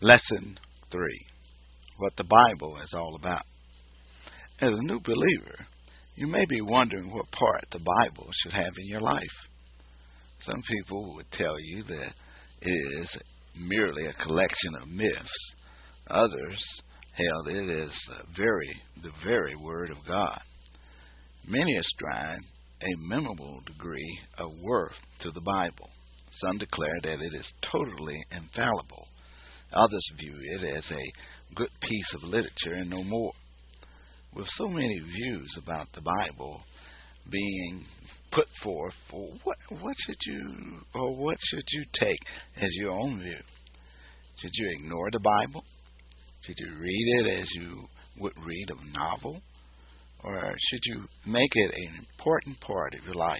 Lesson 3. What the Bible is all about. As a new believer, you may be wondering what part the Bible should have in your life. Some people would tell you that it is merely a collection of myths. Others held it is the very Word of God. Many ascribe a memorable degree of worth to the Bible. Some declare that it is totally infallible. Others view it as a good piece of literature and no more. With so many views about the Bible being put forth, what should you take as your own view? Should you ignore the Bible? Should you read it as you would read a novel? Or should you make it an important part of your life?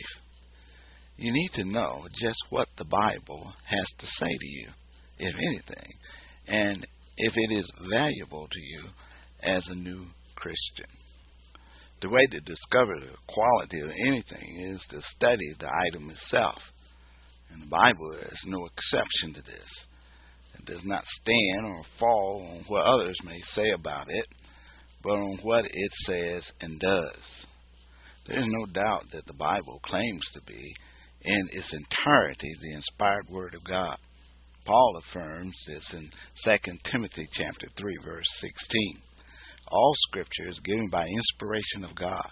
You need to know just what the Bible has to say to you, if anything, and if it is valuable to you as a new Christian. The way to discover the quality of anything is to study the item itself, and the Bible is no exception to this. It does not stand or fall on what others may say about it, but on what it says and does. There is no doubt that the Bible claims to be, in its entirety, the inspired Word of God. Paul affirms this in 2 Timothy chapter 3, verse 16. All Scripture is given by inspiration of God.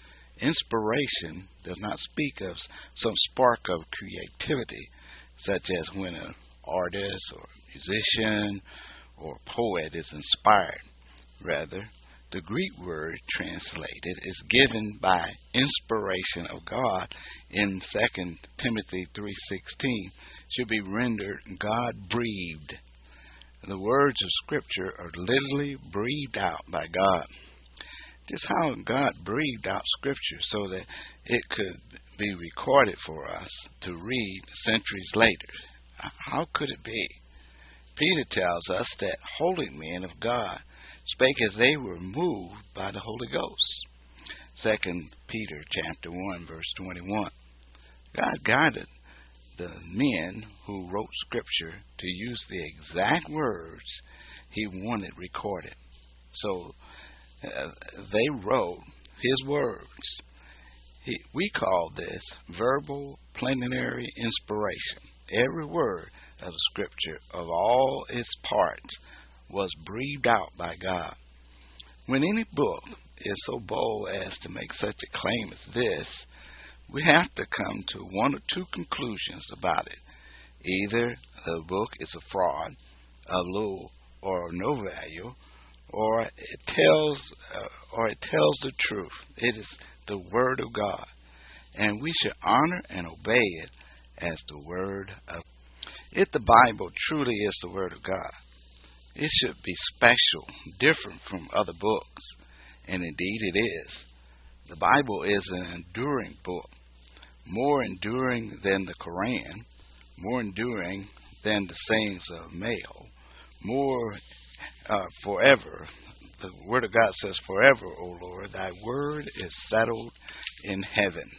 Inspiration does not speak of some spark of creativity, such as when an artist or musician or poet is inspired. Rather, the Greek word translated is given by inspiration of God in 2 Timothy 3:16 should be rendered God-breathed. The words of Scripture are literally breathed out by God. Just how God breathed out Scripture so that it could be recorded for us to read centuries later. How could it be? Peter tells us that holy men of God spake as they were moved by the Holy Ghost. 2 Peter chapter 1, verse 21. God guided the men who wrote Scripture to use the exact words He wanted recorded. So they wrote His words. We call this verbal plenary inspiration. Every word of the Scripture, of all its parts, was breathed out by God. When any book is so bold as to make such a claim as this, we have to come to one or two conclusions about it. Either the book is a fraud, of little or no value, or it tells the truth. It is the Word of God, and we should honor and obey it as the Word of God. If the Bible truly is the Word of God, it should be special, different from other books, and indeed it is. The Bible is an enduring book, more enduring than the Quran, more enduring than the sayings of Mayo, more forever. The Word of God says, forever, O Lord, thy word is settled in heaven.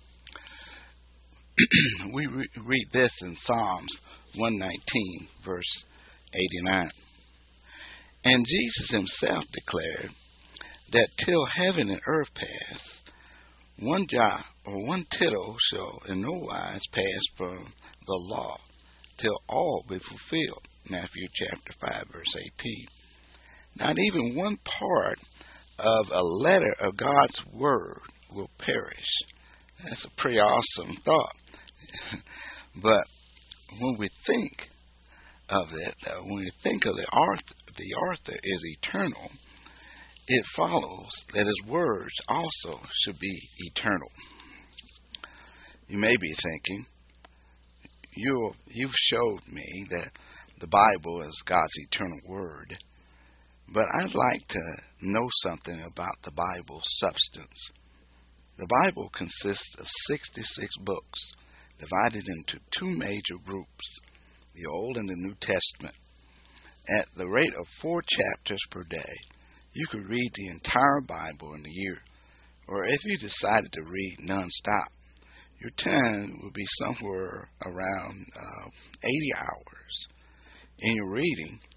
We read this in Psalms 119, verse 89. And Jesus himself declared that till heaven and earth pass, one jot or one tittle shall in no wise pass from the law, till all be fulfilled. Matthew chapter 5, verse 18. Not even one part of a letter of God's word will perish. That's a pretty awesome thought. But when we think of it, when we think of the author is eternal, it follows that his words also should be eternal. You may be thinking, you've showed me that the Bible is God's eternal word, but I'd like to know something about the Bible's substance. The Bible consists of 66 books, divided into two major groups, the Old and the New Testament. At the rate of 4 chapters per day, you could read the entire Bible in a year. Or if you decided to read nonstop, your time would be somewhere around 80 hours. In your reading,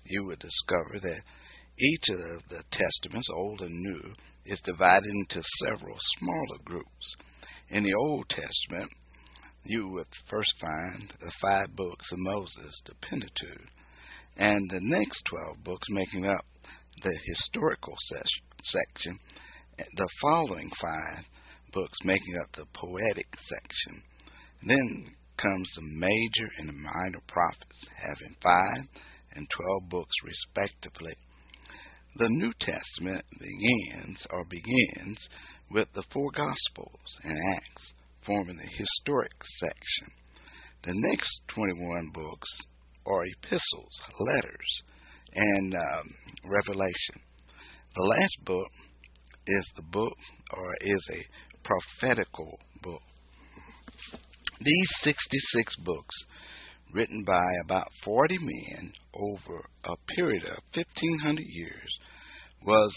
you would discover that each of the Testaments, Old and New, is divided into several smaller groups. In the Old Testament, you would first find the 5 books of Moses, the Pentateuch, and the next 12 books making up the historical section, the following 5 books making up the poetic section. Then comes the major and the minor prophets, having 5 and 12 books respectively. The New Testament begins with the 4 Gospels and Acts, forming the historic section. The next 21 books are epistles, letters, and Revelation. The last book is a prophetical book. These 66 books, written by about 40 men over a period of 1,500 years, was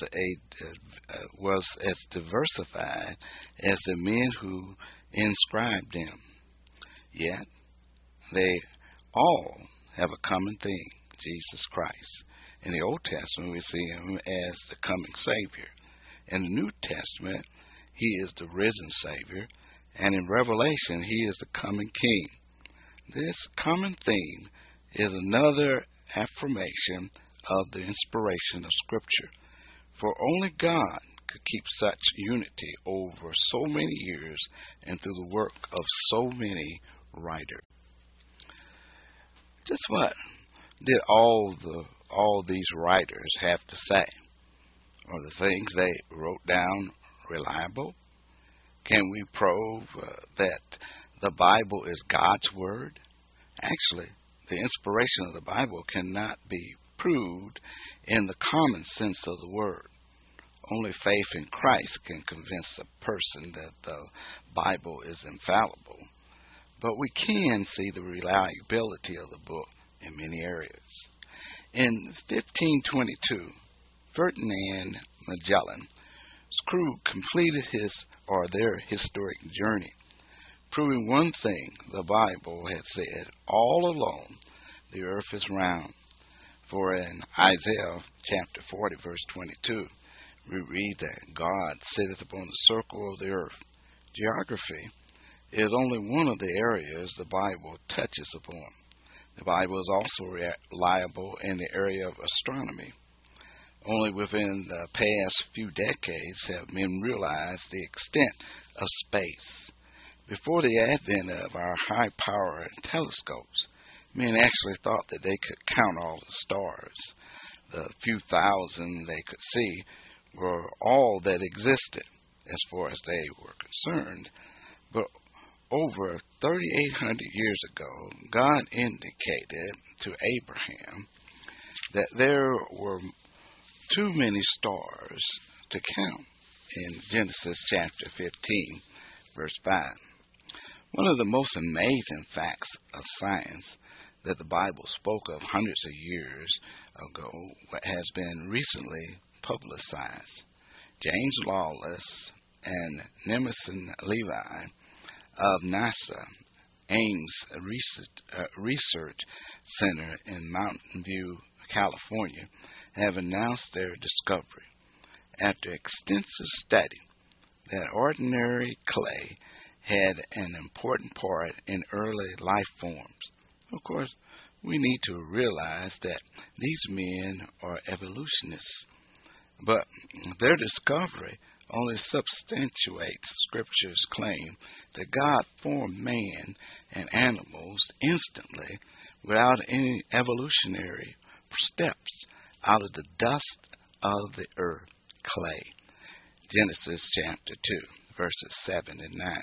as diversified as the men who inscribed them. Yet, they all have a common theme, Jesus Christ. In the Old Testament, we see him as the coming Savior. In the New Testament, he is the risen Savior. And in Revelation, he is the coming King. This common theme is another affirmation of the inspiration of Scripture, for only God could keep such unity over so many years and through the work of so many writers. Just what did all these writers have to say? Are the things they wrote down reliable? Can we prove that the Bible is God's Word? Actually, the inspiration of the Bible cannot be proved in the common sense of the word. Only faith in Christ can convince a person that the Bible is infallible. But we can see the reliability of the book in many areas. In 1522, Ferdinand Magellan's crew completed their historic journey, proving one thing the Bible had said all along: the earth is round. For in Isaiah chapter 40, verse 22, we read that God sitteth upon the circle of the earth. Geography is only one of the areas the Bible touches upon. The Bible is also reliable in the area of astronomy. Only within the past few decades have men realized the extent of space. Before the advent of our high-power telescopes, men actually thought that they could count all the stars. The few thousand they could see were all that existed as far as they were concerned. But over 3,800 years ago, God indicated to Abraham that there were too many stars to count in Genesis chapter 15, verse 5. One of the most amazing facts of science that the Bible spoke of hundreds of years ago has been recently publicized. James Lawless and Nemesis Levi of NASA Ames Research Center in Mountain View, California, have announced their discovery, after extensive study, that ordinary clay had an important part in early life forms. Of course, we need to realize that these men are evolutionists, but their discovery only substantiates Scripture's claim that God formed man and animals instantly without any evolutionary steps out of the dust of the earth, clay. Genesis chapter 2, verses 7 and 9.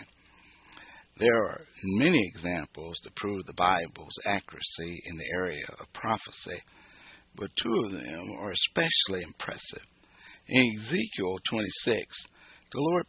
There are many examples to prove the Bible's accuracy in the area of prophecy, but two of them are especially impressive. In Ezekiel 26, the Lord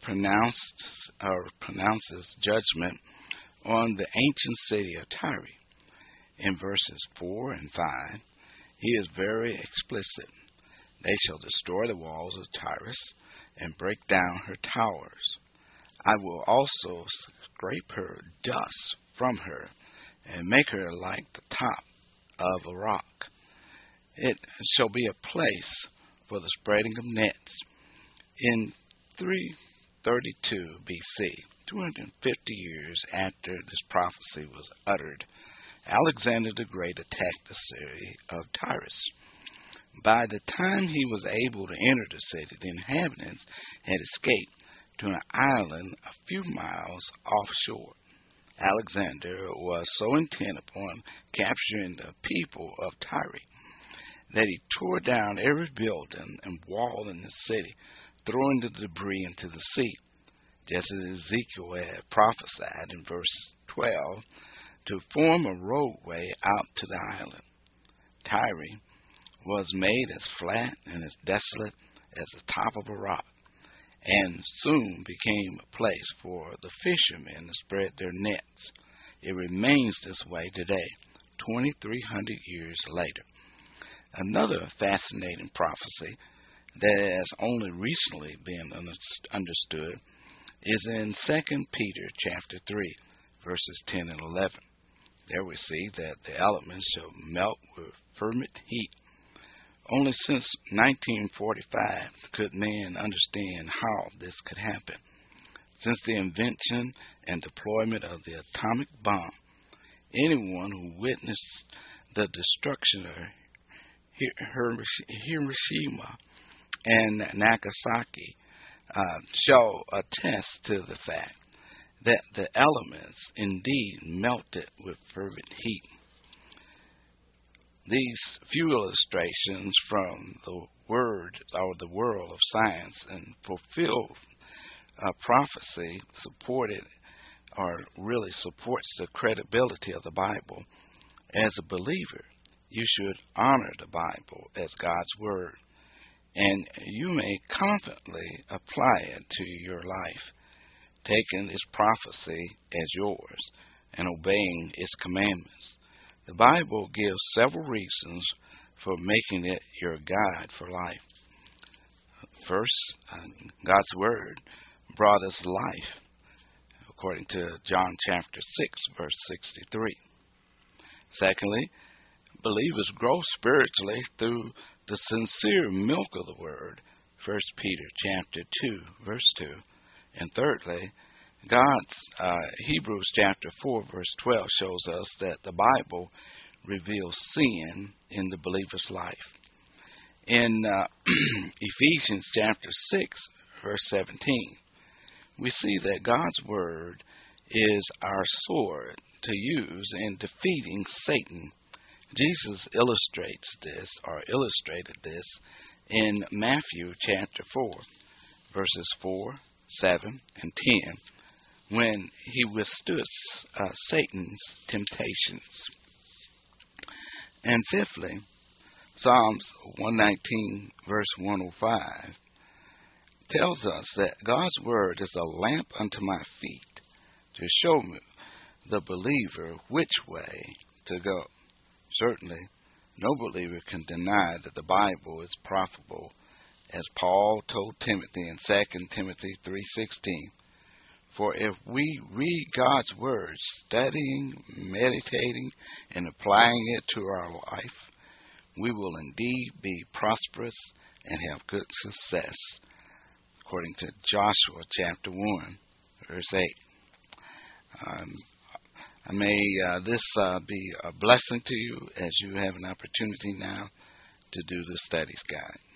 pronounces judgment on the ancient city of Tyre. In verses 4 and 5, he is very explicit. They shall destroy the walls of Tyre and break down her towers. I will also scrape her dust from her and make her like the top of a rock. It shall be a place for the spreading of nets. In 332 BC, 250 years after this prophecy was uttered, Alexander the Great attacked the city of Tyrus. By the time he was able to enter the city, the inhabitants had escaped to an island a few miles offshore. Alexander was so intent upon capturing the people of Tyre that he tore down every building and wall in the city, throwing the debris into the sea, just as Ezekiel had prophesied in verse 12, to form a roadway out to the island. Tyre was made as flat and as desolate as the top of a rock, and soon became a place for the fishermen to spread their nets. It remains this way today, 2,300 years later. Another fascinating prophecy that has only recently been understood is in 2 Peter chapter 3, verses 10 and 11. There we see that the elements shall melt with fervent heat. Only since 1945 could man understand how this could happen. Since the invention and deployment of the atomic bomb, anyone who witnessed the destruction of Hiroshima and Nagasaki shall attest to the fact that the elements indeed melted with fervent heat. These few illustrations from the word or the world of science and fulfilled prophecy supported or really supports the credibility of the Bible. As a believer, you should honor the Bible as God's word, and you may confidently apply it to your life, taking this prophecy as yours and obeying its commandments. The Bible gives several reasons for making it your guide for life. First, God's Word brought us life, according to John chapter 6, verse 63. Secondly, believers grow spiritually through the sincere milk of the Word, 1 Peter chapter 2, verse 2. And thirdly, Hebrews chapter 4, verse 12 shows us that the Bible reveals sin in the believer's life. In Ephesians chapter 6, verse 17, we see that God's Word is our sword to use in defeating Satan. Jesus illustrated this in Matthew chapter 4, verses 4, 7, and 10, when he withstood Satan's temptations. And fifthly, Psalms 119, verse 105, tells us that God's Word is a lamp unto my feet to show me, the believer, which way to go. Certainly, no believer can deny that the Bible is profitable, as Paul told Timothy in 2 Timothy 3:16. For if we read God's Word, studying, meditating, and applying it to our life, we will indeed be prosperous and have good success, according to Joshua chapter 1, verse 8. May this be a blessing to you as you have an opportunity now to do the studies guide.